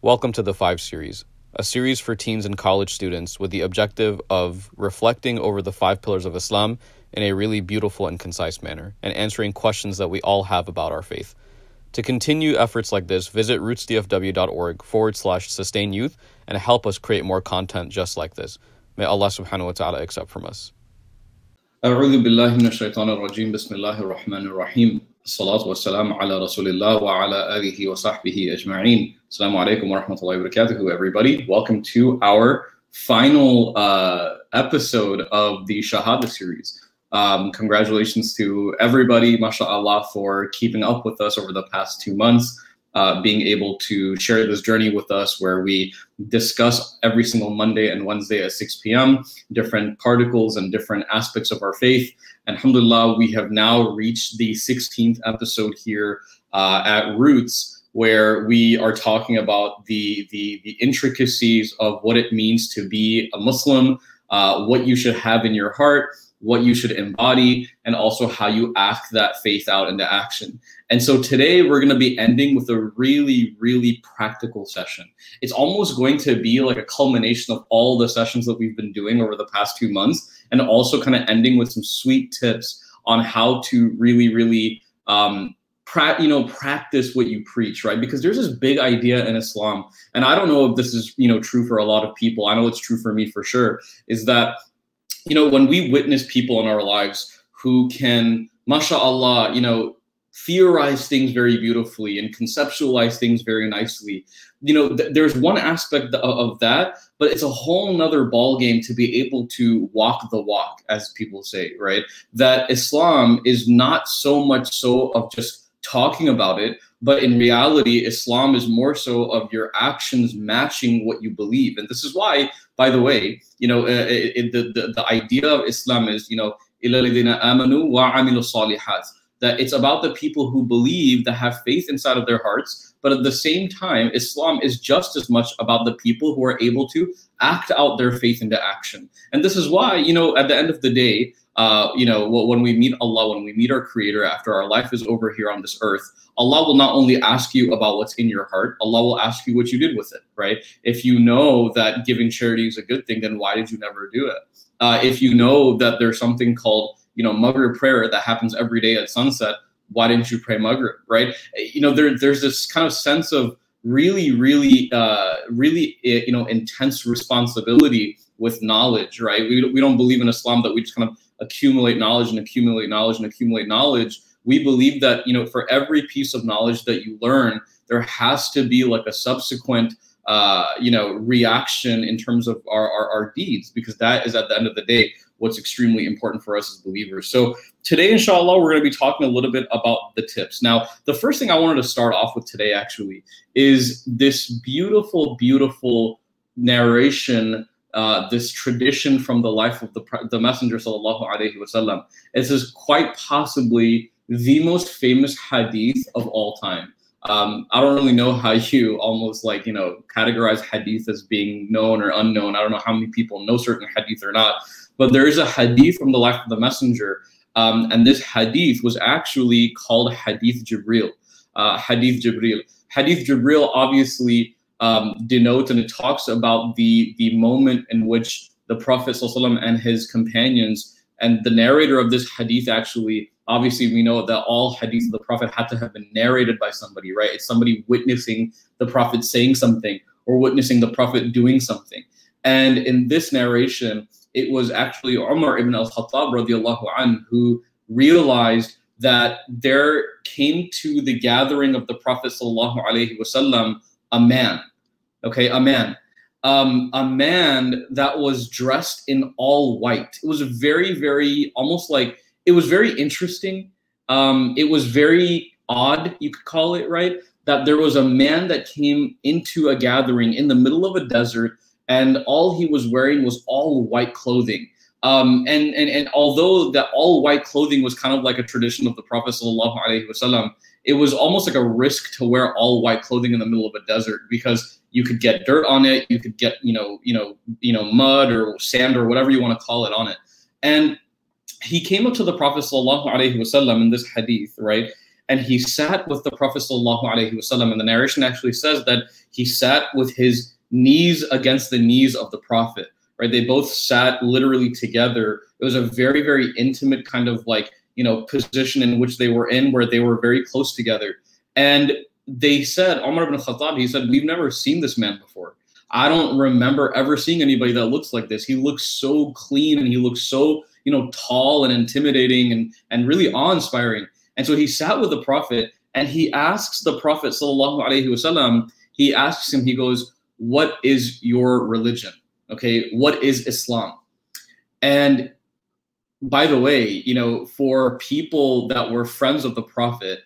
Welcome to the 5 Series, a series for teens and college students with the objective of reflecting over the 5 pillars of Islam in a really beautiful and concise manner, and answering questions that we all have about our faith. To continue efforts like this, visit rootsdfw.org/sustain youth and help us create more content just like this. May Allah subhanahu wa ta'ala accept from us. أعوذ بالله من الشيطان الرجيم بسم الله الرحمن الرحيم الصلاة والسلام على رسول الله وعلى آله وصحبه أجمعين. Assalamu alaikum wa rahmatullahi wa barakatuhu, everybody. Welcome to our final episode of the Shahada series. Congratulations to everybody, mashallah, for keeping up with us over the past 2 months, being able to share this journey with us where we discuss every single Monday and Wednesday at 6 p.m. different particles and different aspects of our faith. And alhamdulillah, we have now reached the 16th episode here at Roots, where we are talking about the intricacies of what it means to be a Muslim, what you should have in your heart, what you should embody, and also how you act that faith out into action. And so today we're going to be ending with a really, really practical session. It's almost going to be like a culmination of all the sessions that we've been doing over the past 2 months, and also kind of ending with some sweet tips on how to really practice what you preach, right? Because there's this big idea in Islam, and I don't know if this is, true for a lot of people. I know it's true for me for sure, is that, when we witness people in our lives who can, mashallah, theorize things very beautifully and conceptualize things very nicely, there's one aspect of that, but it's a whole nother ball game to be able to walk the walk, as people say, right? That Islam is not so much so of just talking about it, but in reality, Islam is more so of your actions matching what you believe. And this is why, by the way, the idea of Islam is, إِلَّا الَّذِينَ آمَنُوا وَعَمِلُوا الصَّالِحَاتِ, that it's about the people who believe, that have faith inside of their hearts. But at the same time, Islam is just as much about the people who are able to act out their faith into action. And this is why, at the end of the day, when we meet Allah, when we meet our Creator after our life is over here on this earth, Allah will not only ask you about what's in your heart, Allah will ask you what you did with it, right? If you know that giving charity is a good thing, then why did you never do it? If you know that there's something called, Maghrib prayer that happens every day at sunset, why didn't you pray Maghrib, right? There's this kind of sense of really intense responsibility with knowledge, right? We don't believe in Islam that we just kind of accumulate knowledge and accumulate knowledge and accumulate knowledge. We believe that, for every piece of knowledge that you learn, there has to be like a subsequent, reaction in terms of our deeds, because that is at the end of the day what's extremely important for us as believers. So today, inshallah, we're going to be talking a little bit about the tips. Now, the first thing I wanted to start off with today actually is this beautiful, beautiful narration, this tradition from the life of the Messenger sallallahu alaihi wasallam. This is quite possibly the most famous hadith of all time. I don't really know how you almost categorize hadith as being known or unknown. I don't know how many people know certain hadith or not, but there is a hadith from the life of the Messenger, and this hadith was actually called Hadith Jibril. Hadith Jibril. Hadith Jibril obviously denotes, and it talks about the moment in which the Prophet ﷺ and his companions, and the narrator of this hadith actually, obviously we know that all hadith of the Prophet had to have been narrated by somebody, right? It's somebody witnessing the Prophet saying something or witnessing the Prophet doing something. And in this narration, it was actually Umar ibn al-Khattab radiallahu anhu who realized that there came to the gathering of the Prophet sallallahu alaihi wasallam a man, a man that was dressed in all white. It was very, very, almost like, it was very interesting. It was very odd, you could call it, right? That there was a man that came into a gathering in the middle of a desert, and all he was wearing was all white clothing. And although that all white clothing was kind of like a tradition of the Prophet sallallahu alaihi wasallam, it was almost like a risk to wear all white clothing in the middle of a desert, because you could get dirt on it, you could get mud or sand or whatever you want to call it on it. And he came up to the Prophet sallallahu alaihi wasallam in this hadith, right? and he sat with the Prophet sallallahu alaihi wasallam. And the narration actually says that he sat with his knees against the knees of the Prophet, right? They both sat literally together. It was a very, very intimate kind of like, position in which they were in, where they were very close together. And they said, Umar ibn Khattab, he said, we've never seen this man before. I don't remember ever seeing anybody that looks like this. He looks so clean and he looks so, tall and intimidating and really awe-inspiring. And so he sat with the Prophet and he asks the Prophet sallallahu alaihi wasallam, he asks him, he goes, what is your religion? Okay, what is Islam? And by the way, for people that were friends of the Prophet,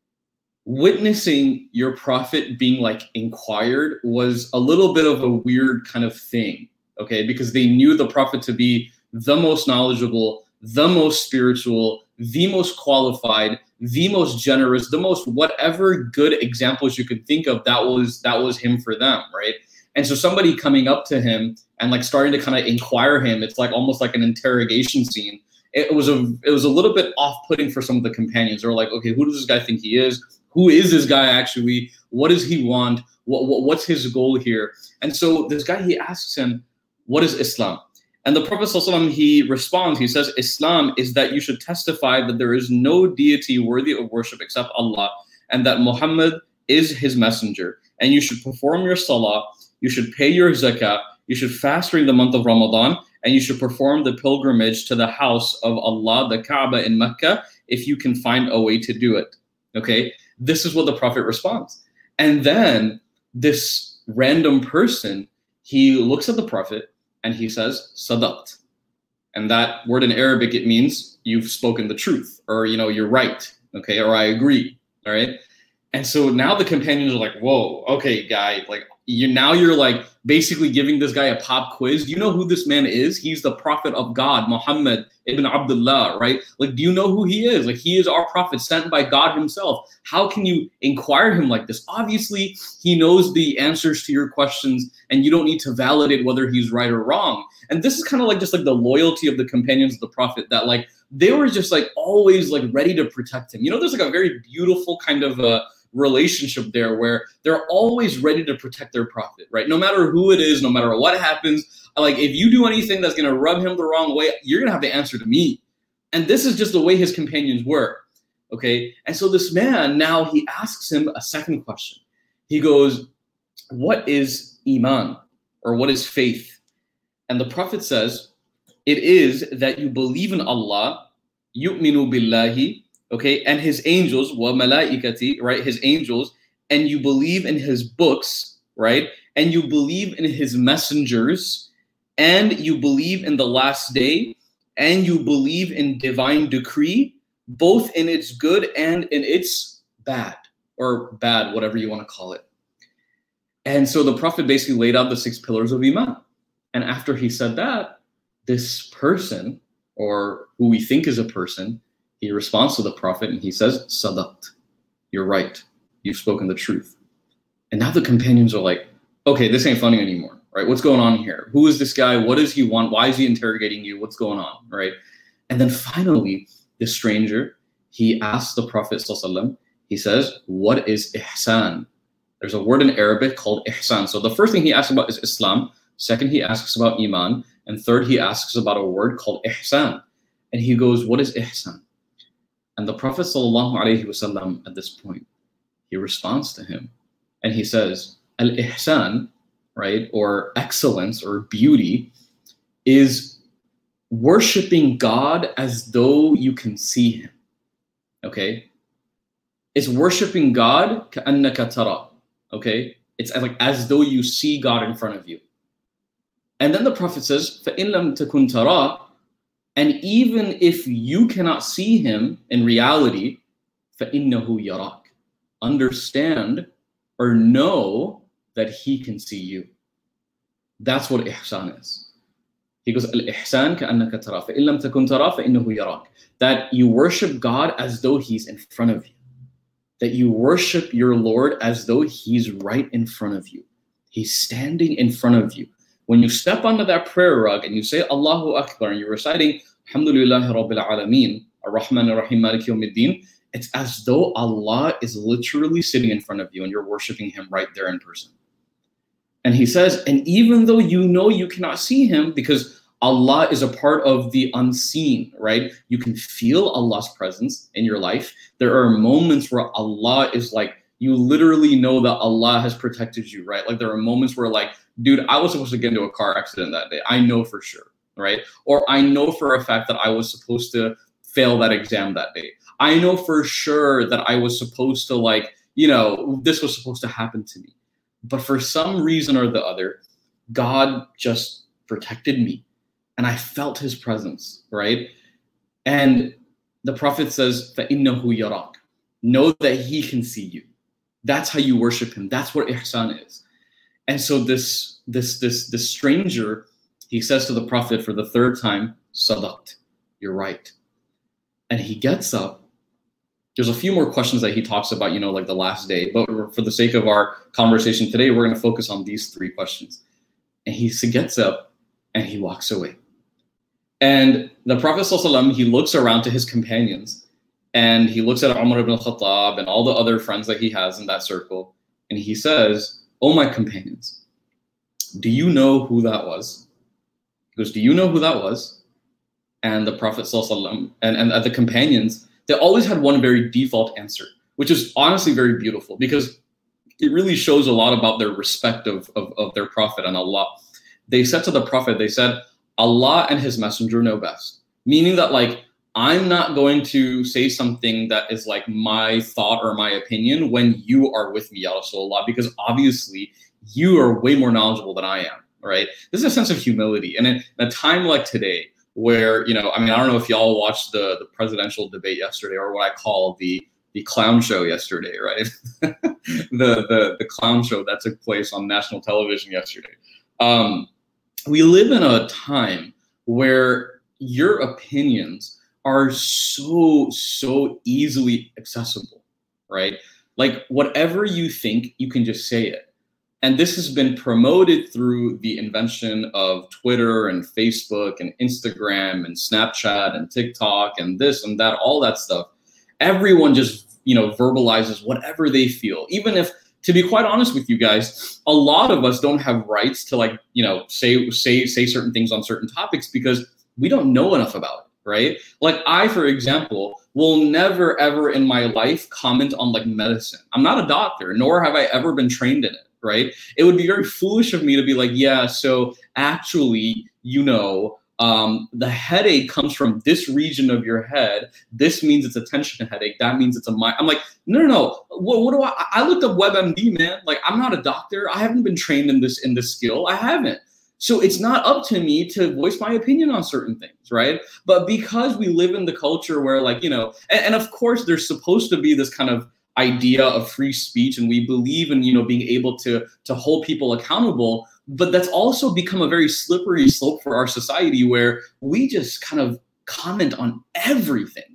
witnessing your Prophet being like inquired was a little bit of a weird kind of thing, okay? Because they knew the Prophet to be the most knowledgeable, the most spiritual, the most qualified, the most generous, the most whatever good examples you could think of, that was him for them, right? And so somebody coming up to him and like starting to kind of inquire him, it's like almost like an interrogation scene. It was a little bit off-putting for some of the companions. They were like, okay, who does this guy think he is? Who is this guy actually? What does he want? What's his goal here? And so this guy, he asks him, what is Islam? And the Prophet ﷺ, he responds, he says, Islam is that you should testify that there is no deity worthy of worship except Allah, and that Muhammad is his messenger. And you should perform your salah, you should pay your zakah, you should fast during the month of Ramadan, and you should perform the pilgrimage to the house of Allah, the Kaaba in Mecca, if you can find a way to do it. Okay, this is what the Prophet responds. And then this random person, he looks at the Prophet and he says, Sadaqt. And that word in Arabic, it means you've spoken the truth, or, you're right, okay, or I agree, all right? And so now the companions are like, whoa, okay, guy, like, you're like basically giving this guy a pop quiz. Do you know who this man is? He's the Prophet of God, Muhammad ibn Abdullah, right? Like, do you know who he is? Like, he is our Prophet sent by God himself. How can you inquire him like this? Obviously, he knows the answers to your questions and you don't need to validate whether he's right or wrong. And this is kind of like just like the loyalty of the companions of the Prophet, that like they were just like always like ready to protect him. There's like a very beautiful kind of relationship there where they're always ready to protect their Prophet, right? No matter who it is, no matter what happens, like if you do anything that's going to rub him the wrong way, you're going to have to answer to me. And this is just the way his companions were, okay? And so this man, now he asks him a second question. He goes, what is Iman, or what is faith? And the Prophet says, it is that you believe in Allah, yu'minu billahi, okay, and his angels, wa malaikati, right, his angels, and you believe in his books, right, and you believe in his messengers, and you believe in the last day, and you believe in divine decree, both in its good and in its bad, or bad, whatever you want to call it. And so the Prophet basically laid out the 6 pillars of Iman. And after he said that, this person, or who we think is a person, he responds to the Prophet and he says, Sadaqt, you're right. You've spoken the truth. And now the companions are like, okay, this ain't funny anymore, right? What's going on here? Who is this guy? What does he want? Why is he interrogating you? What's going on, right? And then finally, this stranger, he asks the Prophet ﷺ, he says, what is ihsan? There's a word in Arabic called ihsan. So the first thing he asks about is Islam. Second, he asks about Iman. And third, he asks about a word called ihsan. And he goes, what is ihsan? And the Prophet ﷺ at this point, he responds to him and he says, al-ihsan, right, or excellence or beauty, is worshiping God as though you can see him, okay? It's worshiping God ka'annaka tara, okay? It's like as though you see God in front of you. And then the Prophet says, فَإِن لَمْ تَكُنْ تَرَى, and even if you cannot see him in reality, فَإِنَّهُ يَرَاكَ, understand or know that he can see you. That's what ihsan is. He goes, al-ihsan ka'annaka tara, فَإِن لَمْ تَكُنْ تَرَى فَإِنَّهُ يَرَاكَ, that you worship God as though he's in front of you. That you worship your Lord as though he's right in front of you. He's standing in front of you. When you step onto that prayer rug and you say Allahu Akbar and you're reciting Alhamdulillahi Rabbil Alameen, Ar-Rahman Ar-Rahim, Malik Yawmiddin, it's as though Allah is literally sitting in front of you and you're worshiping him right there in person. And he says, and even though you know you cannot see him, because Allah is a part of the unseen, right? You can feel Allah's presence in your life. There are moments where Allah is like, you literally know that Allah has protected you, right? Like there are moments where like, dude, I was supposed to get into a car accident that day. I know for sure, right? Or I know for a fact that I was supposed to fail that exam that day. I know for sure that I was supposed to like, this was supposed to happen to me. But for some reason or the other, God just protected me. And I felt his presence, right? And the Prophet says, فَإِنَّهُ يَرَاكَ. Know that he can see you. That's how you worship him. That's what ihsan is. And so this stranger, he says to the Prophet for the third time, Sadaqt, you're right. And he gets up. There's a few more questions that he talks about, like the last day. But for the sake of our conversation today, we're going to focus on these three questions. And he gets up and he walks away. And the Prophet ﷺ, he looks around to his companions and he looks at Umar ibn al-Khattab and all the other friends that he has in that circle. And he says, oh, my companions, do you know who that was? He goes, do you know who that was? And the Prophet ﷺ and the companions, they always had one very default answer, which is honestly very beautiful because it really shows a lot about their respect of their Prophet and Allah. They said to the Prophet, they said, Allah and his messenger know best. Meaning that like, I'm not going to say something that is like my thought or my opinion when you are with me, Ya Rasulullah, because obviously you are way more knowledgeable than I am, right? This is a sense of humility. And in a time like today, where, I don't know if y'all watched the presidential debate yesterday or what I call the clown show yesterday, right? the clown show that took place on national television yesterday. We live in a time where your opinions are so easily accessible, right? Like whatever you think, you can just say it. And this has been promoted through the invention of Twitter and Facebook and Instagram and Snapchat and TikTok and this and that, all that stuff. Everyone just, verbalizes whatever they feel. Even if, to be quite honest with you guys, a lot of us don't have rights to like, say certain things on certain topics because we don't know enough about it, right? Like I, for example, will never ever in my life comment on like medicine. I'm not a doctor, nor have I ever been trained in it. Right? It would be very foolish of me to be like, yeah, so actually, the headache comes from this region of your head. This means it's a tension headache. That means it's a mind. I'm like, no. What do I looked up WebMD, man. Like, I'm not a doctor. I haven't been trained in this skill. I haven't. So it's not up to me to voice my opinion on certain things, right? But because we live in the culture where like, and of course there's supposed to be this kind of idea of free speech, and we believe in being able to hold people accountable, but that's also become a very slippery slope for our society where we just kind of comment on everything.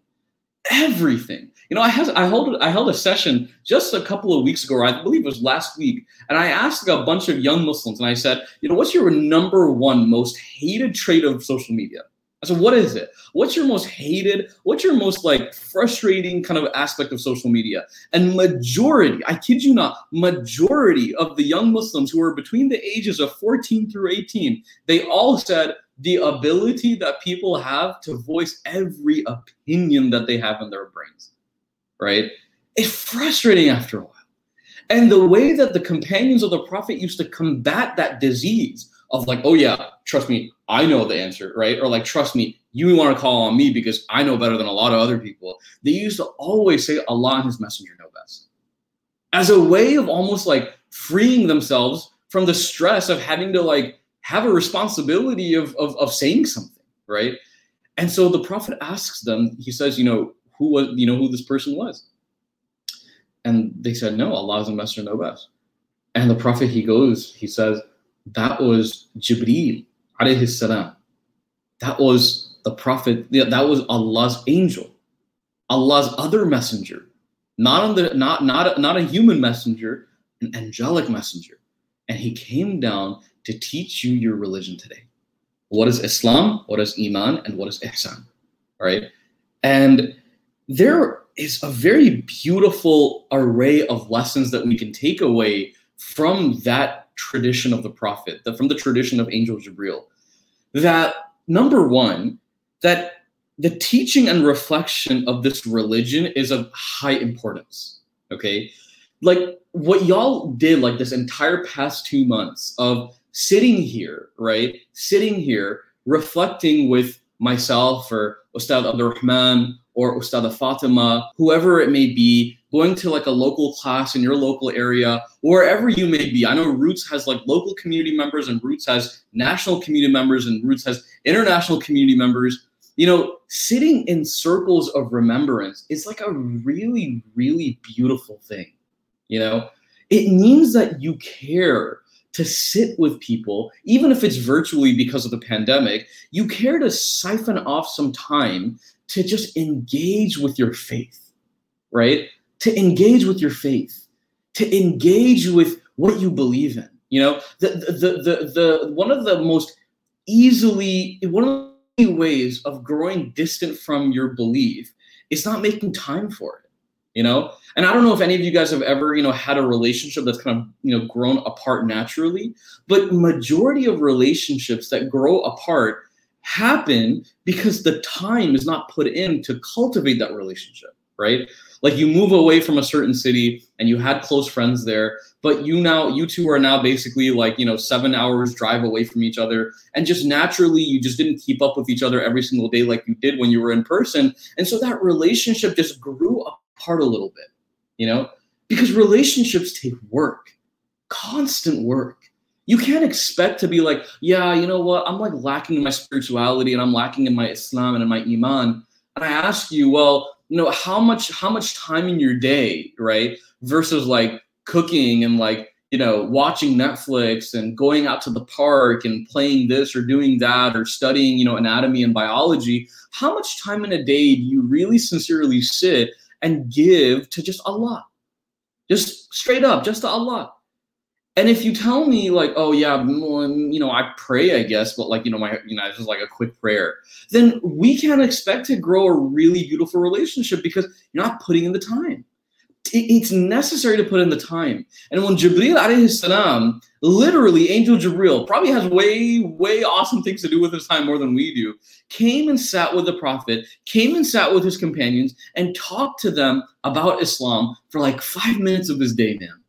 I held a session just a couple of weeks ago, or I believe it was last week, and I asked a bunch of young Muslims and I said, what's your number one most hated trait of social media? I said, what is it? What's your most hated, what's your most like frustrating kind of aspect of social media? And majority, I kid you not, majority of the young Muslims who are between the ages of 14 through 18, they all said the ability that people have to voice every opinion that they have in their brains, right? It's frustrating after a while. And the way that the companions of the Prophet used to combat that disease of like, oh yeah, trust me, I know the answer, right? Or like, trust me, you want to call on me because I know better than a lot of other people. They used to always say Allah and his messenger know best. As a way of almost like freeing themselves from the stress of having to like have a responsibility of saying something, right? And so the Prophet asks them, he says, who this person was? And they said, no, Allah and messenger know best. And the Prophet, he says, that was Jibreel alayhi salam. That was the Prophet, that was Allah's angel, Allah's other messenger, not a human messenger, an angelic messenger. And he came down to teach you your religion today. What is Islam, what is Iman, and what is Ihsan, right? And there is a very beautiful array of lessons that we can take away from that tradition of the Prophet, from the tradition of Angel Jibril. That number one, that the teaching and reflection of this religion is of high importance. Okay, like what y'all did, like this entire past 2 months of sitting here, right? Sitting here, reflecting with myself or Ustad Abdurrahman or Ustada Fatima, whoever it may be, going to like a local class in your local area, wherever you may be. I know Roots has like local community members, and Roots has national community members, and Roots has international community members. You know, sitting in circles of remembrance is like a really, really beautiful thing. You know, it means that you care to sit with people, even if it's virtually because of the pandemic. You care to siphon off some time to just engage with your faith, right? To engage with your faith, to engage with what you believe in. You know, one of the ways of growing distant from your belief is not making time for it. You know, and I don't know if any of you guys have ever, you know, had a relationship that's kind of, you know, grown apart naturally, but majority of relationships that grow apart happen because the time is not put in to cultivate that relationship, right? Like you move away from a certain city and you had close friends there, but you two are now basically like, you know, 7 hours drive away from each other. And just naturally, you just didn't keep up with each other every single day like you did when you were in person. And so that relationship just grew apart a little bit, you know, because relationships take work, constant work. You can't expect to be like, yeah, you know what, I'm like lacking in my spirituality and I'm lacking in my Islam and in my Iman. And I ask you, well, you know, how much time in your day, right, versus like cooking and like, you know, watching Netflix and going out to the park and playing this or doing that or studying, you know, anatomy and biology. How much time in a day do you really sincerely sit and give to just Allah? Just straight up, just to Allah. And if you tell me like, oh yeah, well, you know, I pray, I guess, but like, you know, it's just like a quick prayer, then we can't expect to grow a really beautiful relationship because you're not putting in the time. It's necessary to put in the time. And when Jibreel alayhi salam, literally Angel Jibreel, probably has way, way awesome things to do with his time more than we do, came and sat with the Prophet, came and sat with his companions and talked to them about Islam for like 5 minutes of his day, man.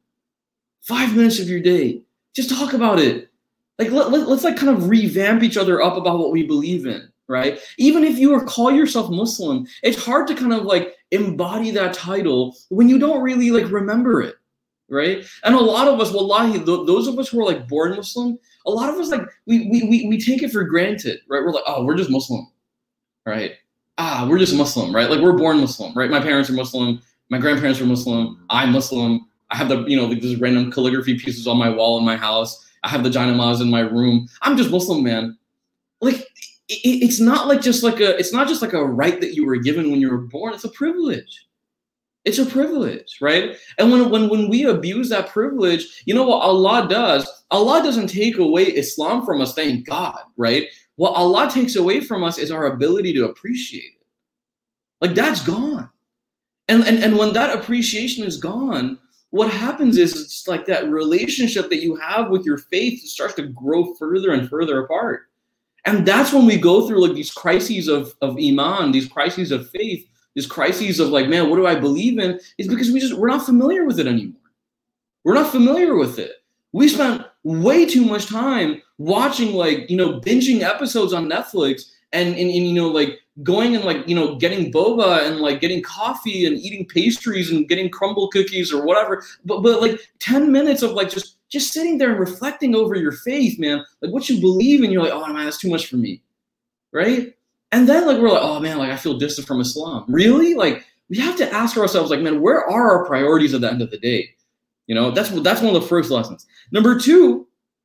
5 minutes of your day. Just talk about it. Like let's like kind of revamp each other up about what we believe in, right? Even if you call yourself Muslim, it's hard to kind of like embody that title when you don't really like remember it, right? And a lot of us, wallahi, those of us who are like born Muslim, a lot of us like we take it for granted, right? We're like, oh, we're just Muslim, right? We're just Muslim, right? Like we're born Muslim, right? My parents are Muslim, my grandparents are Muslim, I'm Muslim. I have the, you know, like these random calligraphy pieces on my wall in my house. I have the janamaz in my room. I'm just Muslim, man. Like it's not just like a right that you were given when you were born. It's a privilege. It's a privilege, right? And when we abuse that privilege, you know what Allah does? Allah doesn't take away Islam from us, thank God, right? What Allah takes away from us is our ability to appreciate it. Like that's gone. And when that appreciation is gone, what happens is it's like that relationship that you have with your faith starts to grow further and further apart. And that's when we go through like these crises of Iman, these crises of faith, these crises of like, man, what do I believe in? Is because we're not familiar with it anymore. We're not familiar with it. We spent way too much time watching like, you know, binging episodes on Netflix and you know, like going and like, you know, getting boba and like getting coffee and eating pastries and getting crumble cookies or whatever. But like 10 minutes of like just sitting there and reflecting over your faith, man, like what you believe in, you're like, oh man, that's too much for me. Right? And then like, we're like, oh man, like I feel distant from Islam. Really? Like we have to ask ourselves like, man, where are our priorities at the end of the day? You know, that's one of the first lessons. Number two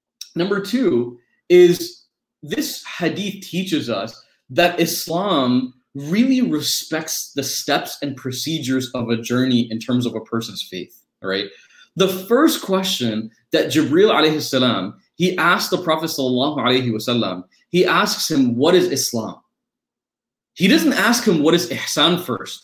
is this hadith teaches us that Islam really respects the steps and procedures of a journey in terms of a person's faith, all right? The first question that Jibreel alayhi salam, he asked the Prophet sallallahu alayhi wasallam, he asks him, what is Islam? He doesn't ask him, what is ihsan first?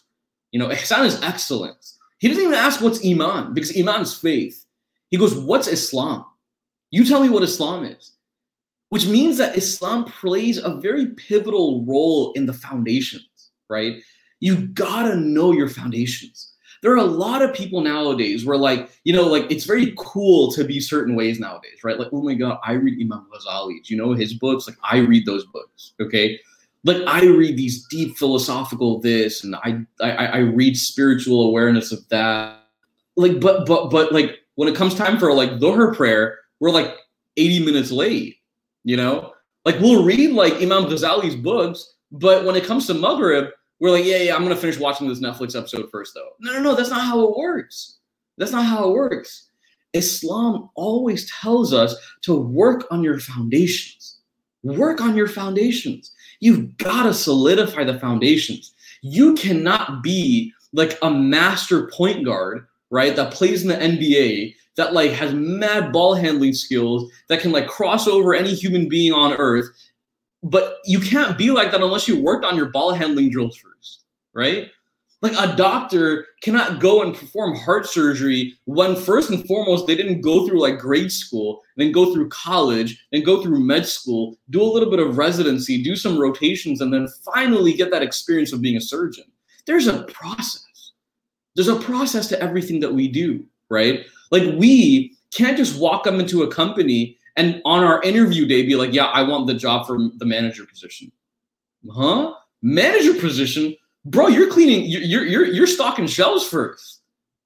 Ihsan is excellence. He doesn't even ask what's Iman, because Iman is faith. He goes, what's Islam? You tell me what Islam is. Which means that Islam plays a very pivotal role in the foundations, right? You gotta know your foundations. There are a lot of people nowadays where it's very cool to be certain ways nowadays, right? Like, oh my God, I read Imam Ghazali. Do you know his books? Like, I read those books, okay? Like, I read these deep philosophical this, and I read spiritual awareness of that. Like, but like, when it comes time for like Dhuhr prayer, we're like 80 minutes late, Like, we'll read like Imam Ghazali's books, but when it comes to Maghrib, we're like, yeah, I'm going to finish watching this Netflix episode first, though. No, that's not how it works. That's not how it works. Islam always tells us to work on your foundations. Work on your foundations. You've got to solidify the foundations. You cannot be like a master point guard, right, that plays in the NBA, that like has mad ball handling skills, that can like cross over any human being on earth. But you can't be like that unless you worked on your ball handling drills first, right? Like, a doctor cannot go and perform heart surgery when first and foremost they didn't go through like grade school, then go through college, then go through med school, do a little bit of residency, do some rotations, and then finally get that experience of being a surgeon. There's a process. There's a process to everything that we do, right? Like, we can't just walk up into a company and on our interview day be like, yeah, I want the job for the manager position. Huh? Manager position? Bro, you're cleaning, you're stocking shelves first.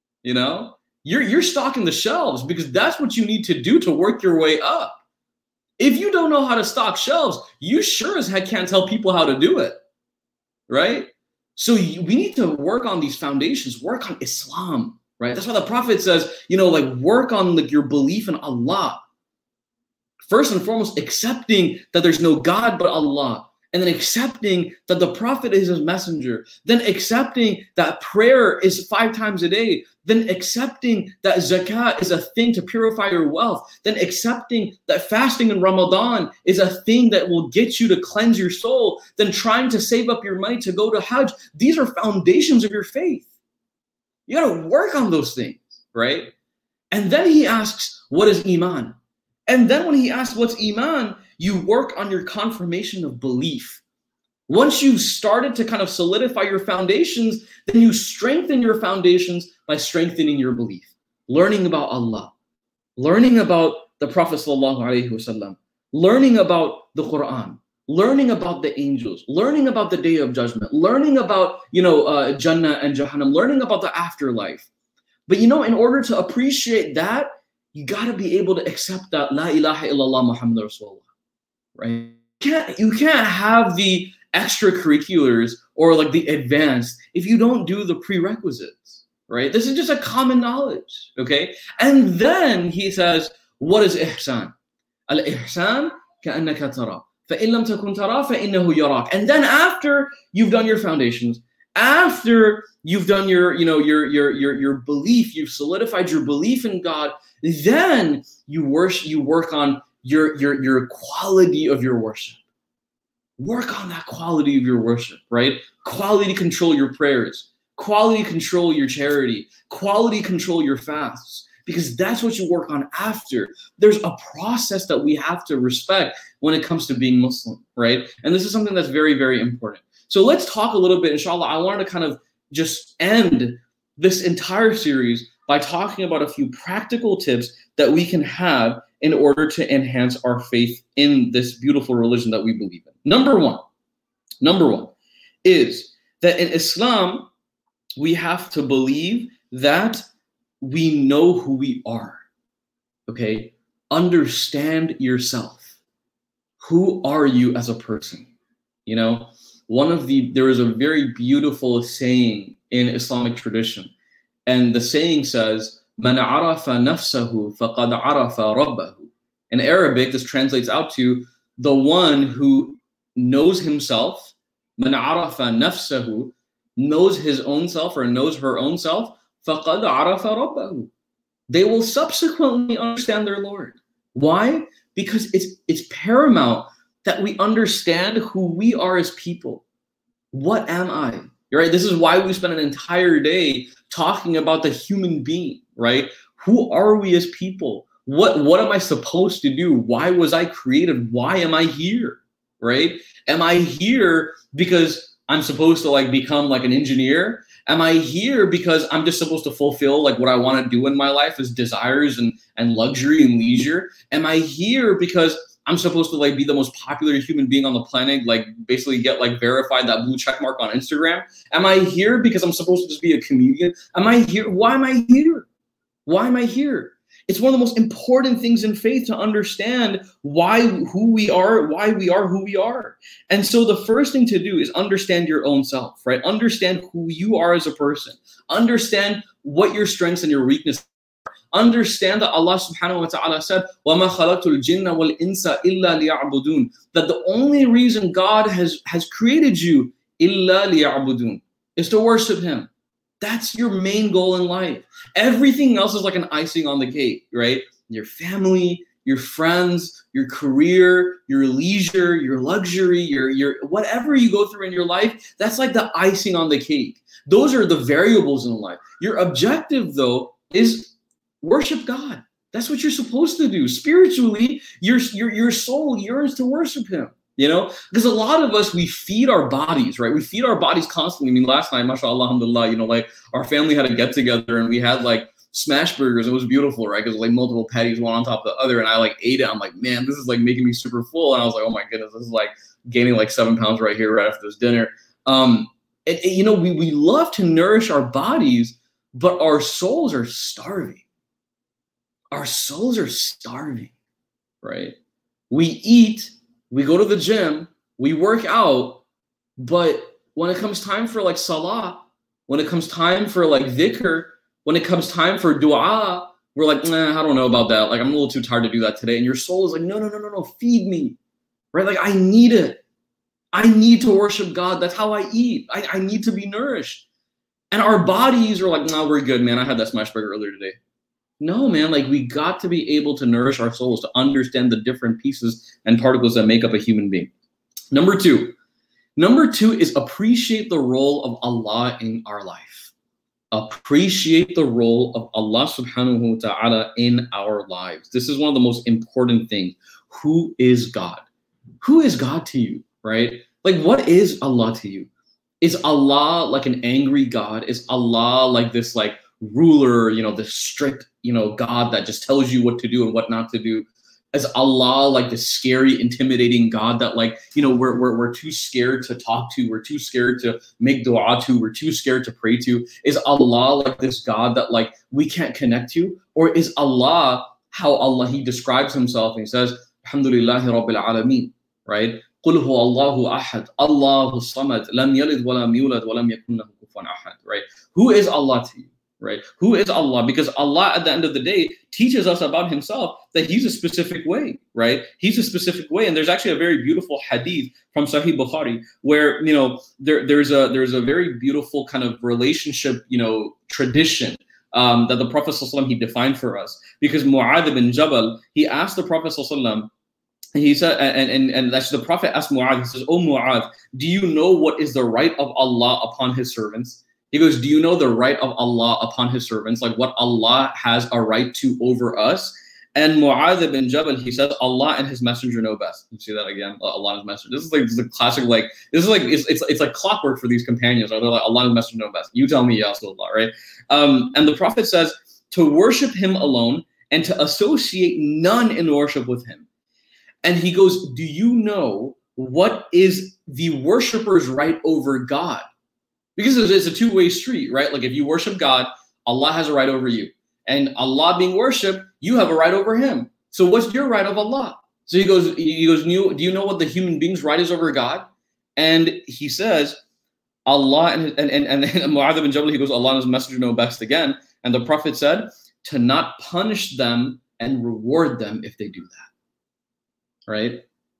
You're stocking the shelves, because that's what you need to do to work your way up. If you don't know how to stock shelves, you sure as heck can't tell people how to do it, right? So we need to work on these foundations, work on Islam, right? That's why the Prophet says, work on like your belief in Allah. First and foremost, accepting that there's no God but Allah, and then accepting that the Prophet is his messenger, then accepting that prayer is 5 times a day, then accepting that zakat is a thing to purify your wealth, then accepting that fasting in Ramadan is a thing that will get you to cleanse your soul, then trying to save up your money to go to Hajj. These are foundations of your faith. You got to work on those things, right? And then he asks, what is Iman? And then when he asks what's Iman, you work on your confirmation of belief. Once you've started to kind of solidify your foundations, then you strengthen your foundations by strengthening your belief. Learning about Allah, learning about the Prophet ﷺ, learning about the Quran, learning about the angels, learning about the Day of Judgment, learning about, Jannah and Jahannam, learning about the afterlife. But, in order to appreciate that, you got to be able to accept that La ilaha illallah Muhammad Rasulullah, right? You can't have the extracurriculars or like the advanced if you don't do the prerequisites, right? This is just a common knowledge, okay? And then he says, what is ihsan? Al-ihsan ka'annaka tara. فَإِن لَمْ تَكُنْ تَرَى فَإِنَّهُ يَرَاكَ. And then after you've done your foundations, after you've done your belief, you've solidified your belief in God, then you work on your quality of your worship. Work on that quality of your worship, right? Quality control your prayers, quality control your charity, quality control your fasts, because that's what you work on after. There's a process that we have to respect when it comes to being Muslim, right? And this is something that's very, very important. So let's talk a little bit, inshallah. I wanted to kind of just end this entire series by talking about a few practical tips that we can have in order to enhance our faith in this beautiful religion that we believe in. Number one is that in Islam, we have to believe that we know who we are, okay? Understand yourself. Who are you as a person? There is a very beautiful saying in Islamic tradition, and the saying says, "Man arafa nafsahu faqad arafa rabbahu." In Arabic, this translates out to the one who knows himself. Man arafa nafsahu, knows his own self or knows her own self. Faqad arafa rabbahu. They will subsequently understand their Lord. Why? Because it's paramount that we understand who we are as people. What am I? right? This is why we spend an entire day talking about the human being, right? Who are we as people? What am I supposed to do? Why was I created? Why am I here? Right? Am I here because I'm supposed to like become like an engineer? Am I here because I'm just supposed to fulfill like what I want to do in my life as desires and luxury and leisure? Am I here because I'm supposed to like be the most popular human being on the planet, like basically get like verified that blue check mark on Instagram? Am I here because I'm supposed to just be a comedian? Am I here? Why am I here? Why am I here? It's one of the most important things in faith to understand who we are who we are. And so the first thing to do is understand your own self, right? Understand who you are as a person. Understand what your strengths and your weaknesses are. Understand that Allah subhanahu wa ta'ala said, وَمَا خَلَقْتُ الْجِنَّ وَالْإِنسَ إِلَّا لِيَعْبُدُونَ, that the only reason God has created you إِلَّا لِيَعْبُدُونَ is to worship Him. That's your main goal in life. Everything else is like an icing on the cake, right? Your family, your friends, your career, your leisure, your luxury, your whatever you go through in your life, that's like the icing on the cake. Those are the variables in life. Your objective, though, is worship God. That's what you're supposed to do. Spiritually, your soul yearns to worship Him. You know, because a lot of us, we feed our bodies, right? We feed our bodies constantly. I mean, last night, mashallah, alhamdulillah, you know, like our family had a get together and we had like smash burgers. It was beautiful, right? Because like multiple patties, one on top of the other. And I like ate it. I'm like, man, this is like making me super full. And I was like, oh my goodness, this is like gaining like 7 pounds right here, right after this dinner. You know, we love to nourish our bodies, but our souls are starving. Our souls are starving, right? We eat. We go to the gym, we work out, but when it comes time for like salah, when it comes time for like dhikr, when it comes time for dua, we're like, I don't know about that. Like, I'm a little too tired to do that today. And your soul is like, no, feed me, right? Like, I need it. I need to worship God. That's how I eat. I need to be nourished. And our bodies are like, no, we're good, man. I had that smash burger earlier today. No, man, like we got to be able to nourish our souls, to understand the different pieces and particles that make up a human being. Number two is appreciate the role of Allah in our life. Appreciate the role of Allah subhanahu wa ta'ala in our lives. This is one of the most important things. Who is God? Who is God to you, right? Like, what is Allah to you? Is Allah like an angry God? Is Allah like this like ruler, you know, the strict, you know, God that just tells you what to do and what not to do? Is Allah like the scary, intimidating God that like, you know, we're too scared to talk to, we're too scared to make dua to, we're too scared to pray to? Is Allah like this God that like we can't connect to? Or is Allah how Allah, He describes Himself and He says, Alhamdulillahi Rabbil Alameen, right? قُلْ هُوَ اللَّهُ أَحَدٌ اللَّهُ الصَّمَدُ لَمْ يَلِدْ وَلَمْ يُولَدْ وَلَمْ يَكُنْ لَهُ كُفُوًا أَحَدٌ, right? Who is Allah to you? Right? Who is Allah? Because Allah, at the end of the day, teaches us about Himself that He's a specific way, right? He's a specific way. And there's actually a very beautiful hadith from Sahih Bukhari where, you know, there's a very beautiful kind of relationship, you know, tradition that the Prophet ﷺ, he defined for us. Because Mu'adh ibn Jabal, he asked the Prophet ﷺ, he said, and that's the Prophet asked Mu'adh, he says, "Oh Mu'adh, do you know what is the right of Allah upon His servants?" He goes, do you know the right of Allah upon His servants? Like what Allah has a right to over us? And Mu'adh ibn Jabal, he says, Allah and His messenger know best. You see that again? Allah and His messenger. This is the classic, like, this is like, it's like clockwork for these companions. Right? They're like, Allah and His messenger know best. You tell me, Ya Rasulullah, right? And the Prophet says, to worship Him alone and to associate none in worship with Him. And he goes, do you know what is the worshipper's right over God? Because it's a two-way street, right? Like if you worship God, Allah has a right over you. And Allah being worshipped, you have a right over Him. So what's your right of Allah? So he goes, do you know what the human being's right is over God? And he says, Allah and Mu'adh ibn Jabal, he goes, Allah and His messenger know best again. And the Prophet said, to not punish them and reward them if they do that. Right?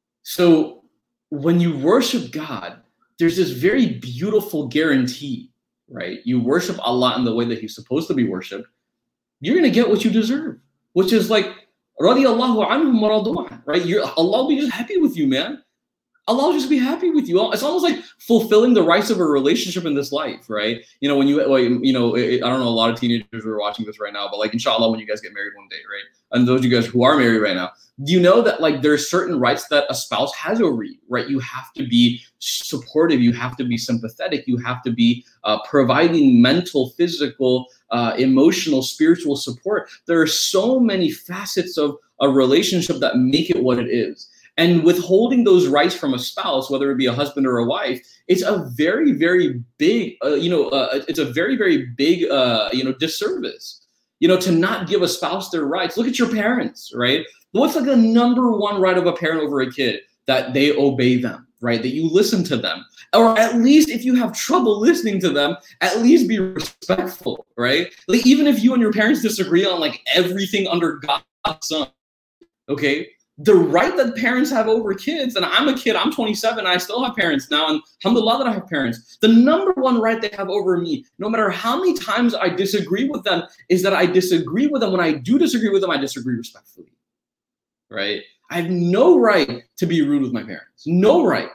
So when you worship God, there's this very beautiful guarantee, right? You worship Allah in the way that He's supposed to be worshipped, you're going to get what you deserve, which is like, radiyallahu anhum wa radu an, right? Allah will be just happy with you, man. Allah will just be happy with you. It's almost like fulfilling the rights of a relationship in this life, right? You know, when you, I don't know, a lot of teenagers who are watching this right now, but like, inshallah, when you guys get married one day, right? And those of you guys who are married right now, do you know that like there's certain rights that a spouse has over you, right? You have to be supportive. You have to be sympathetic. You have to be providing mental, physical, emotional, spiritual support. There are so many facets of a relationship that make it what it is. And withholding those rights from a spouse, whether it be a husband or a wife, it's a very, very big, it's a very, very big, disservice, to not give a spouse their rights. Look at your parents, right? What's like the number one right of a parent over a kid? That they obey them, right? That you listen to them. Or at least if you have trouble listening to them, at least be respectful, right? Like even if you and your parents disagree on like everything under God's sun, okay? The right that parents have over kids, and I'm a kid, I'm 27, and I still have parents now, and alhamdulillah that I have parents. The number one right they have over me, no matter how many times I disagree with them, is that I disagree with them. When I do disagree with them, I disagree respectfully, right? I have no right to be rude with my parents. No right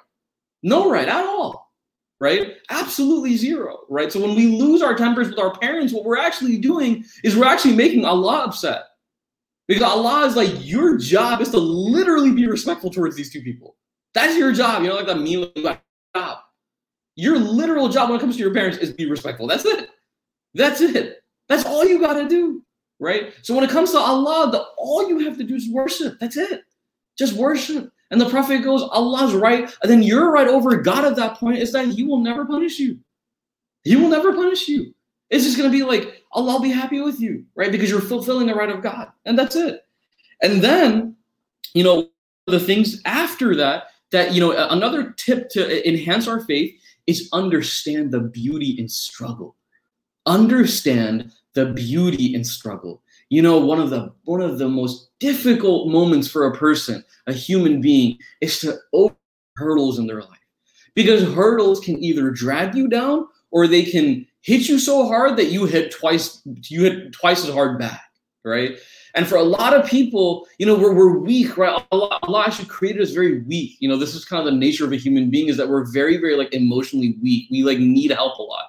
at all, right? Absolutely zero, right? So when we lose our tempers with our parents, what we're actually doing is we're actually making Allah upset. Because Allah is like, your job is to literally be respectful towards these two people. That's your job. Like that meme, job. Your literal job when it comes to your parents is be respectful. That's it. That's it. That's all you got to do, right? So when it comes to Allah, all you have to do is worship. That's it. Just worship. And the Prophet goes, Allah's right. And then your right over God at that point is that He will never punish you. He will never punish you. It's just going to be like, Allah will be happy with you, right? Because you're fulfilling the right of God. And that's it. And then, the things after that, another tip to enhance our faith is understand the beauty in struggle. Understand the beauty in struggle. One of the most difficult moments for a person, a human being, is to overcome hurdles in their life. Because hurdles can either drag you down or they can hit you so hard that you hit twice as hard back, right? And for a lot of people, we're weak, right? Allah actually created us very weak. This is kind of the nature of a human being, is that we're very, very like emotionally weak. We like need help a lot.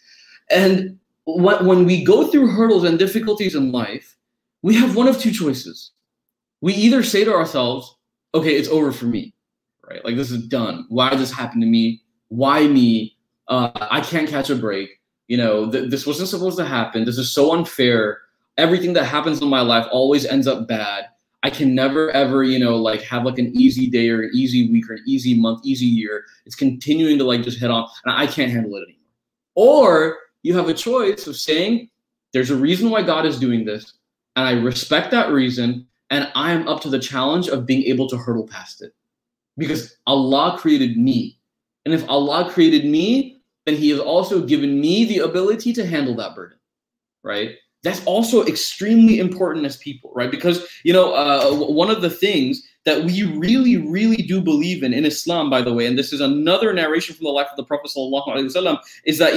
And when we go through hurdles and difficulties in life, we have one of two choices. We either say to ourselves, okay, it's over for me, right? Like this is done. Why did this happen to me? Why me? I can't catch a break. This wasn't supposed to happen. This is so unfair. Everything that happens in my life always ends up bad. I can never, ever, have like an easy day or an easy week or an easy month, easy year. It's continuing to like just head on, and I can't handle it anymore. Or you have a choice of saying, there's a reason why God is doing this, and I respect that reason, and I am up to the challenge of being able to hurdle past it. Because Allah created me. And if Allah created me, then He has also given me the ability to handle that burden, right? That's also extremely important as people, right? Because, one of the things that we really, really do believe in Islam, by the way, and this is another narration from the life of the Prophet sallallahu alaihi wasallam, is that,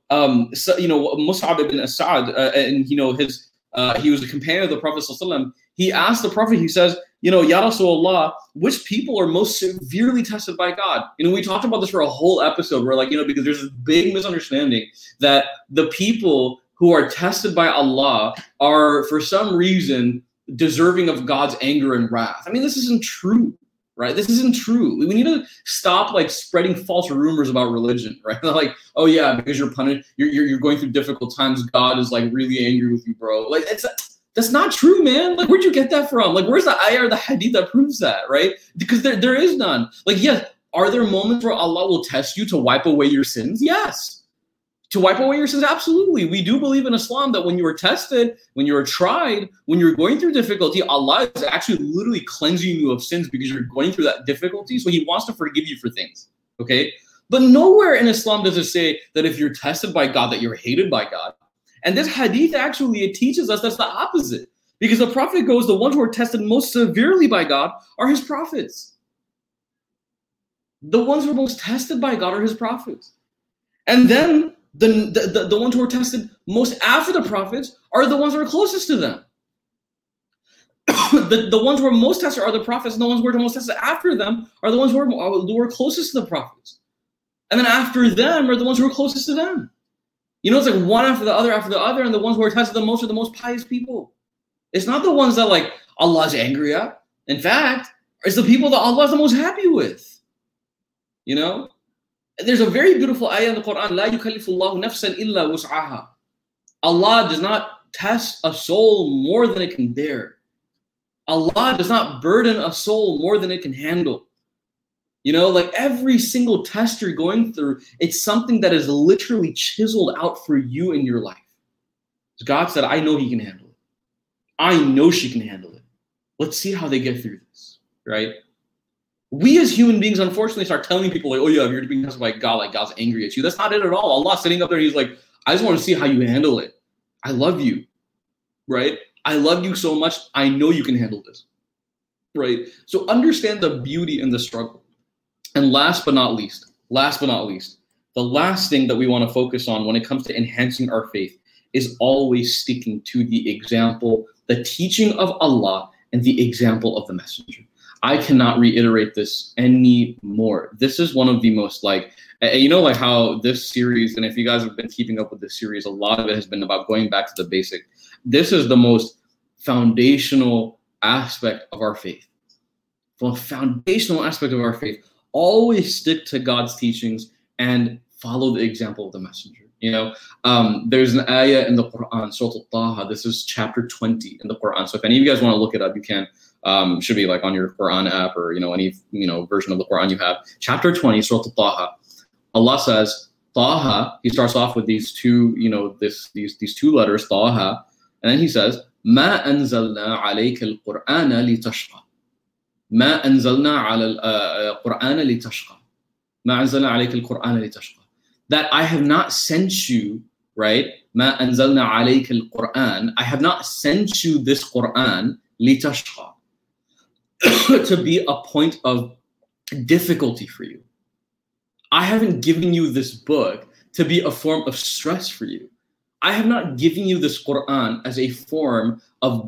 Mus'ab ibn As'ad, and, he was a companion of the Prophet sallallahu alaihi wasallam. He asked the Prophet, he says, Ya Rasulullah, which people are most severely tested by God? We talked about this for a whole episode where because there's this big misunderstanding that the people who are tested by Allah are for some reason deserving of God's anger and wrath. This isn't true, right? This isn't true. We need to stop spreading false rumors about religion, right? Oh yeah, because you're punished, you're going through difficult times, God is really angry with you, bro. That's not true, man. Where'd you get that from? Where's the ayah or the hadith that proves that, right? Because there is none. Yes, are there moments where Allah will test you to wipe away your sins? Yes. To wipe away your sins? Absolutely. We do believe in Islam that when you are tested, when you are tried, when you're going through difficulty, Allah is actually literally cleansing you of sins because you're going through that difficulty. So He wants to forgive you for things, okay? But nowhere in Islam does it say that if you're tested by God, that you're hated by God. And this hadith actually, it teaches us that's the opposite. Because the Prophet goes, the ones who are tested most severely by God are His prophets. The ones who are most tested by God are His prophets. And then the ones who are tested most after the prophets are the ones who are closest to them. the ones who are most tested are the prophets, and the ones who are the most tested after them are the ones who are closest to the prophets. And then after them are the ones who are closest to them. You know, it's like one after the other, and the ones who are tested the most are the most pious people. It's not the ones that like Allah's angry at. In fact, it's the people that Allah is the most happy with. You know? There's a very beautiful ayah in the Quran, لا يكلف الله نفسا إلا وسعها. Allah does not test a soul more than it can bear. Allah does not burden a soul more than it can handle. You know, like every single test you're going through, it's something that is literally chiseled out for you in your life. God said, I know he can handle it. I know she can handle it. Let's see how they get through this, right? We as human beings, unfortunately, start telling people like, oh yeah, you're being tested by God, like God's angry at you. That's not it at all. Allah's sitting up there, he's like, I just want to see how you handle it. I love you, right? I love you so much, I know you can handle this, right? So understand the beauty and the struggle. And last but not least, the last thing that we want to focus on when it comes to enhancing our faith is always sticking to the example, the teaching of Allah and the example of the messenger. I cannot reiterate this anymore. This is one of the most like, you know, like how this series, and if you guys have been keeping up with this series, a lot of it has been about going back to the basic. This is the most foundational aspect of our faith. The foundational aspect of our faith. Always stick to God's teachings and follow the example of the messenger. You know, there's an ayah in the Quran, Surah Al-Taha. This is chapter 20 in the Quran. So if any of you guys want to look it up, you can. Should be like on your Quran app or, you know, any, you know, version of the Quran you have. Chapter 20, Surah Al-Taha. Allah says, Taha, he starts off with these two, you know, these two letters, Taha, and then he says, Ma anzalna alayka al-Qur'ana litashqa. ما أنزلنا على القرآن لتشقى ما أنزلنا عليك القرآن لتشقى. That I have not sent you, right? ما أنزلنا عليك القرآن. I have not sent you this Quran لتشقى. To be a point of difficulty for you. I haven't given you this book to be a form of stress for you. I have not given you this Quran as a form of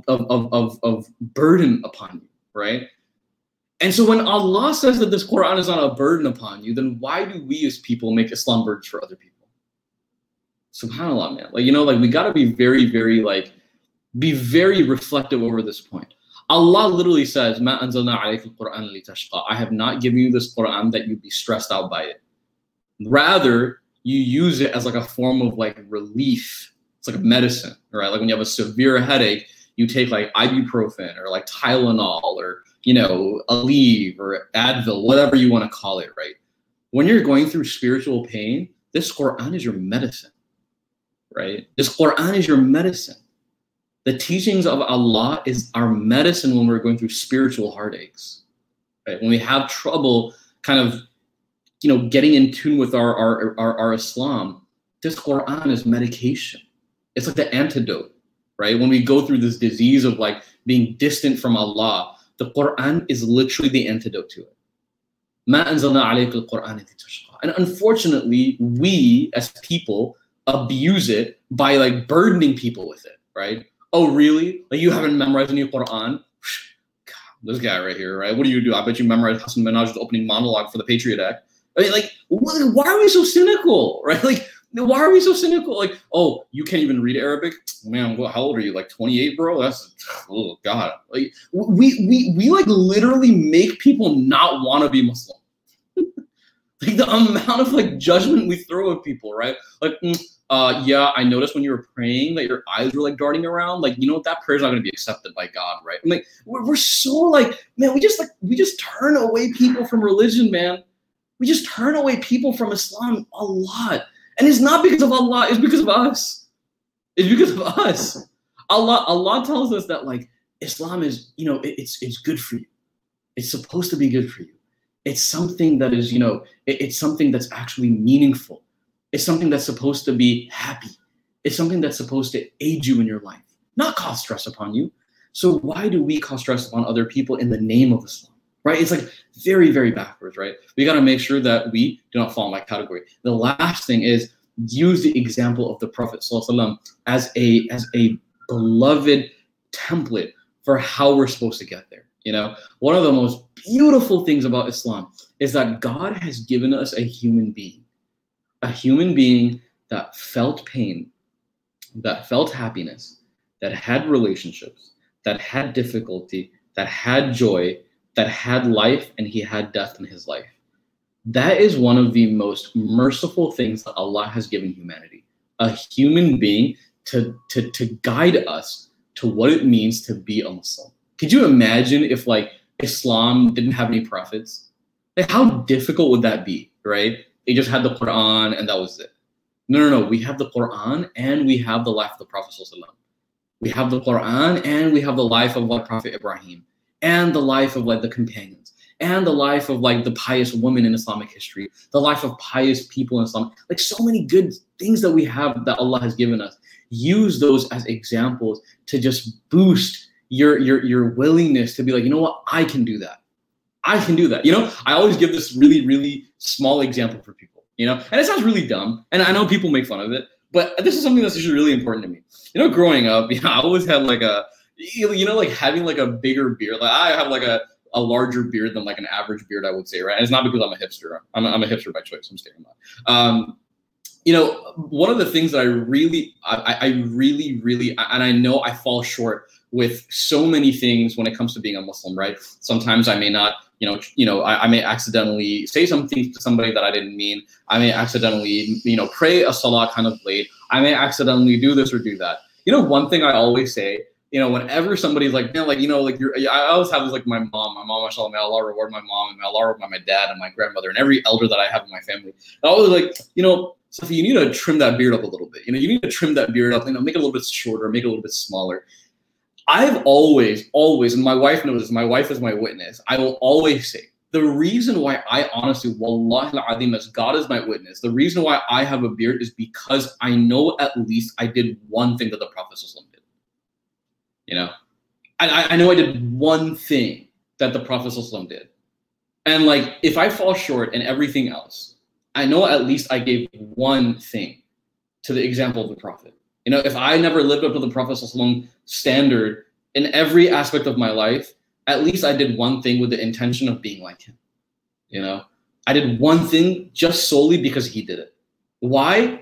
burden upon you, right? And so when Allah says that this Quran is not a burden upon you, then why do we as people make Islam burdens for other people? SubhanAllah, man. Like, you know, like we got to be very, very, like, be very reflective over this point. Allah literally says, Ma anzalna alayka al-Quran litashqa. I have not given you this Quran that you'd be stressed out by it. Rather, you use it as like a form of like relief. It's like a medicine, right? Like when you have a severe headache, you take like ibuprofen or like Tylenol or, you know, Aleve or Advil, whatever you want to call it, right? When you're going through spiritual pain, this Quran is your medicine, right? This Quran is your medicine. The teachings of Allah is our medicine when we're going through spiritual heartaches, right? When we have trouble kind of, you know, getting in tune with our Islam, this Quran is medication. It's like the antidote, right? When we go through this disease of like being distant from Allah, the Quran is literally the antidote to it. Ma anzalna alayka al-Qur'ana litashqa. And unfortunately, we as people abuse it by like burdening people with it, right? Oh, really? Like you haven't memorized any Quran? God, this guy right here, right? What do? I bet you memorized Hassan Minhaj's opening monologue for the Patriot Act. I mean, like, why are we so cynical, right? Like, why are we so cynical? Like, oh, you can't even read Arabic? Man, how old are you? Like 28, bro? That's, oh God. Like, we like literally make people not want to be Muslim. Like the amount of like judgment we throw at people, right? Like, yeah, I noticed when you were praying that your eyes were like darting around. Like, you know what? That prayer's not going to be accepted by God, right? I'm like, we're so like, man, we just turn away people from religion, man. We just turn away people from Islam a lot. And it's not because of Allah, it's because of us. It's because of us. Allah tells us that like Islam is, you know, it's good for you. It's supposed to be good for you. It's something that is, you know, it's something that's actually meaningful. It's something that's supposed to be happy. It's something that's supposed to aid you in your life, not cause stress upon you. So why do we cause stress upon other people in the name of Islam? Right? It's like very, very backwards, right? We got to make sure that we do not fall in that category. The last thing is use the example of the Prophet ﷺ as a beloved template for how we're supposed to get there. You know, one of the most beautiful things about Islam is that God has given us a human being that felt pain, that felt happiness, that had relationships, that had difficulty, that had joy, that had life, and he had death in his life. That is one of the most merciful things that Allah has given humanity, a human being to guide us to what it means to be a Muslim. Could you imagine if like Islam didn't have any prophets? Like how difficult would that be, right? They just had the Quran and that was it. No. We have the Quran and we have the life of the Prophet ﷺ. We have the Quran and we have the life of like Prophet Ibrahim and the life of like the companions and the life of like the pious women in Islamic history, the life of pious people in Islam. Like so many good things that we have that Allah has given us. Use those as examples to just boost your willingness to be like, you know what, I can do that. I can do that. You know, I always give this really, really small example for people, you know, and it sounds really dumb. And I know people make fun of it, but this is something that's actually really important to me. You know, growing up, you know, I always had like like having like a bigger beard. Like I have like a larger beard than like an average beard, I would say, right? And it's not because I'm a hipster. I'm a hipster by choice. I'm stating that. You know, one of the things that I really, and I know I fall short with so many things when it comes to being a Muslim, right? Sometimes I may not, I may accidentally say something to somebody that I didn't mean. I may accidentally, pray a salah kind of late. I may accidentally do this or do that. You know, one thing I always say, whenever somebody's like, I always have this, like my mom, mashallah, may Allah reward my mom and may Allah reward my dad and my grandmother and every elder that I have in my family. I always like, Safi, you need to trim that beard up a little bit. You need to trim that beard up, make it a little bit shorter, make it a little bit smaller. I've always, and my wife knows this, my wife is my witness, I will always say, the reason why I honestly, wallahi al-azim, as God is my witness, the reason why I have a beard is because I know at least I did one thing that the Prophet did. I know I did one thing that the Prophet did. And like, if I fall short in everything else, I know at least I gave one thing to the example of the Prophet. If I never lived up to the Prophet standard in every aspect of my life, at least I did one thing with the intention of being like him. I did one thing just solely because he did it. Why?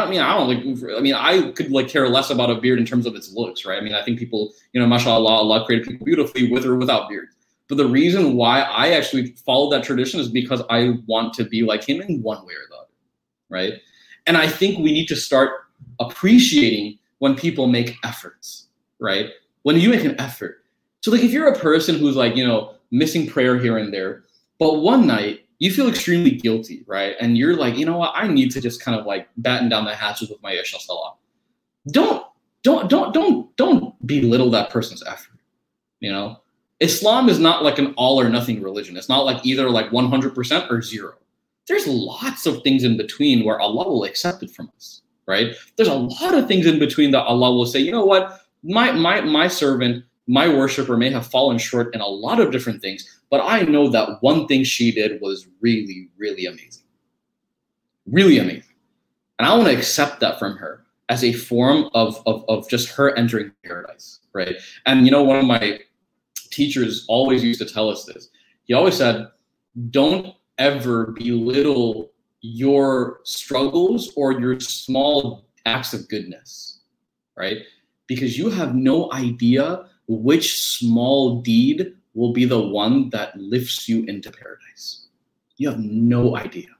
I could like care less about a beard in terms of its looks, right? I think people, mashallah, Allah created people beautifully with or without beards. But the reason why I actually follow that tradition is because I want to be like him in one way or the other, right? And I think we need to start appreciating when people make efforts, right? When you make an effort. So like if you're a person who's like, missing prayer here and there, but one night you feel extremely guilty, right? And you're like, you know what? I need to just kind of like batten down the hatches with my Isha Salah. Don't belittle that person's effort, Islam is not like an all or nothing religion. It's not like either like 100% or zero. There's lots of things in between where Allah will accept it from us, right? There's a lot of things in between that Allah will say, you know what? My servant, my worshiper may have fallen short in a lot of different things, but I know that one thing she did was really, really amazing. Really amazing. And I want to accept that from her as a form of just her entering paradise, right? And one of my teachers always used to tell us this. He always said, don't ever belittle your struggles or your small acts of goodness, right? Because you have no idea which small deed will be the one that lifts you into paradise. You have no idea.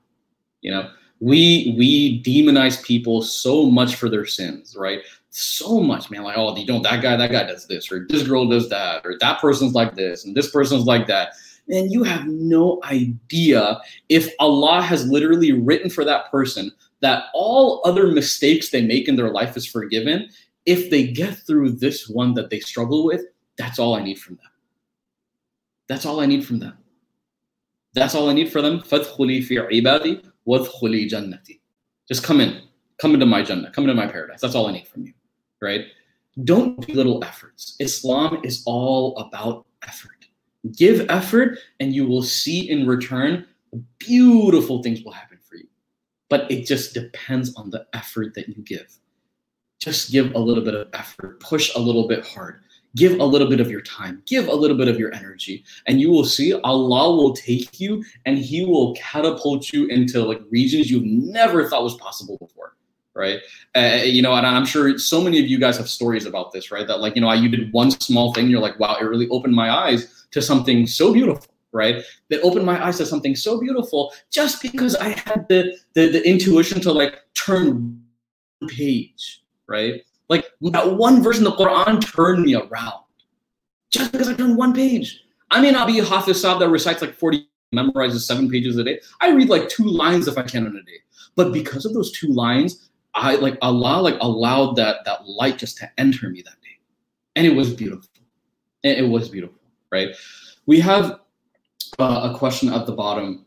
We demonize people so much for their sins, right? So much, man. Like, oh, that guy does this, or this girl does that, or that person's like this, and this person's like that. And you have no idea if Allah has literally written for that person that all other mistakes they make in their life is forgiven. If they get through this one that they struggle with, that's all I need from them. That's all I need from them. That's all I need for them. فَادْخُلِي فِي عِبَادِي وَادْخُلِي جَنَّتِي. Just come into my Jannah, come into my paradise. That's all I need from you, right? Don't belittle efforts. Islam is all about effort. Give effort and you will see in return beautiful things will happen for you. But it just depends on the effort that you give. Just give a little bit of effort. Push a little bit hard. Give a little bit of your time, give a little bit of your energy, and you will see Allah will take you and He will catapult you into like regions you've never thought was possible before, right? And I'm sure so many of you guys have stories about this, right? That like, you did one small thing, you're like, wow, it really opened my eyes to something so beautiful, right? That opened my eyes to something so beautiful just because I had the intuition to like turn one page, right? Like that one verse in the Quran turned me around just because I turned one page. I may not be Hafiz Saab that recites like 40, memorizes 7 pages a day. I read like 2 lines if I can in a day. But because of those 2 lines, Allah allowed that light just to enter me that day. And it was beautiful. It was beautiful, right? We have a question at the bottom.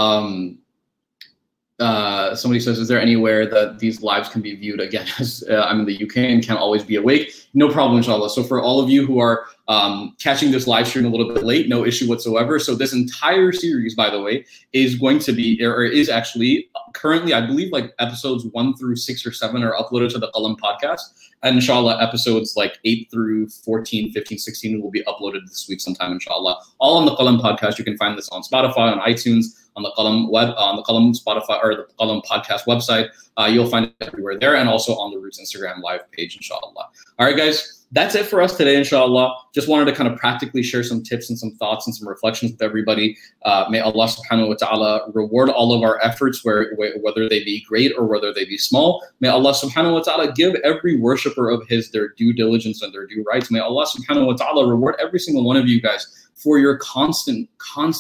Somebody says, is there anywhere that these lives can be viewed again? As I'm in the UK and can't always be awake. No problem, inshallah. So for all of you who are catching this live stream a little bit late, no issue whatsoever. So this entire series, by the way, is going to be, or is actually currently, I believe like episodes 1 through 6 or 7 are uploaded to the Qalam podcast. And inshallah, episodes like 8 through 14, 15, 16 will be uploaded this week sometime, inshallah. All on the Qalam podcast. You can find this on Spotify, on iTunes, on the Qalam web, on the Qalam Spotify or the Qalam podcast website. You'll find it everywhere there, and also on the Roots Instagram live page, inshallah. All right, guys, that's it for us today, inshallah. Just wanted to kind of practically share some tips and some thoughts and some reflections with everybody. May Allah subhanahu wa ta'ala reward all of our efforts, whether they be great or whether they be small. May Allah subhanahu wa ta'ala give every worshiper of His their due diligence and their due rights. May Allah subhanahu wa ta'ala reward every single one of you guys for your constant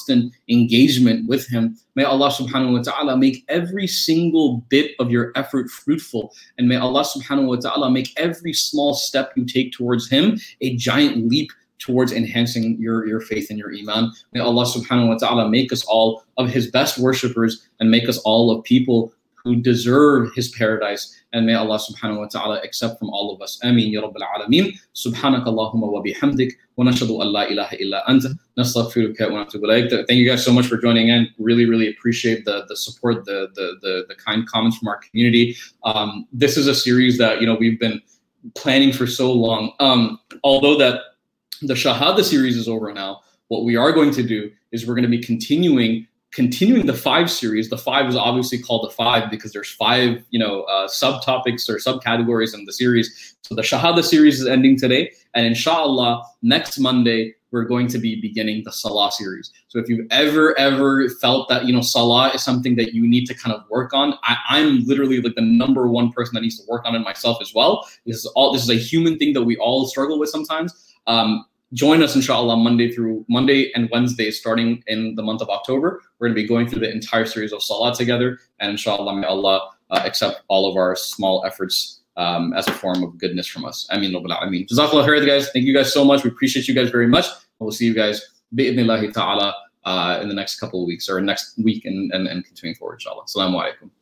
engagement with Him. May Allah subhanahu wa ta'ala make every single bit of your effort fruitful. And may Allah subhanahu wa ta'ala make every small step you take towards Him a giant leap towards enhancing your faith and your iman. May Allah subhanahu wa ta'ala make us all of His best worshippers and make us all of people who deserve His paradise. And may Allah subhanahu wa ta'ala accept from all of us. Ameen ya Rabbil Alameen. Subhanaka Allahumma wa bihamdik. Wa nashhadu an la ilaha illa anta. Nastaghfiruka wa natubu ilayk. Thank you guys so much for joining in. Really, really appreciate the support, the kind comments from our community. This is a series that, we've been planning for so long. Although that the Shahada series is over now, what we are going to do is we're going to be continuing the 5 series. The 5 is obviously called the 5 because there's 5, subtopics or subcategories in the series. So the Shahada series is ending today, and inshallah, next Monday we're going to be beginning the Salah series. So if you've ever felt that Salah is something that you need to kind of work on, I'm literally like the number one person that needs to work on it myself as well. This is a human thing that we all struggle with sometimes. Join us, inshallah, Monday and Wednesday, starting in the month of October. We're going to be going through the entire series of Salah together. And inshallah, may Allah accept all of our small efforts as a form of goodness from us. Ameen Rabbil Alameen. Jazakallah khair, guys. Thank you guys so much. We appreciate you guys very much. We'll see you guys, bi'idhnillahi ta'ala, in the next couple of weeks or next week and continuing forward, inshallah. Assalamu alaikum.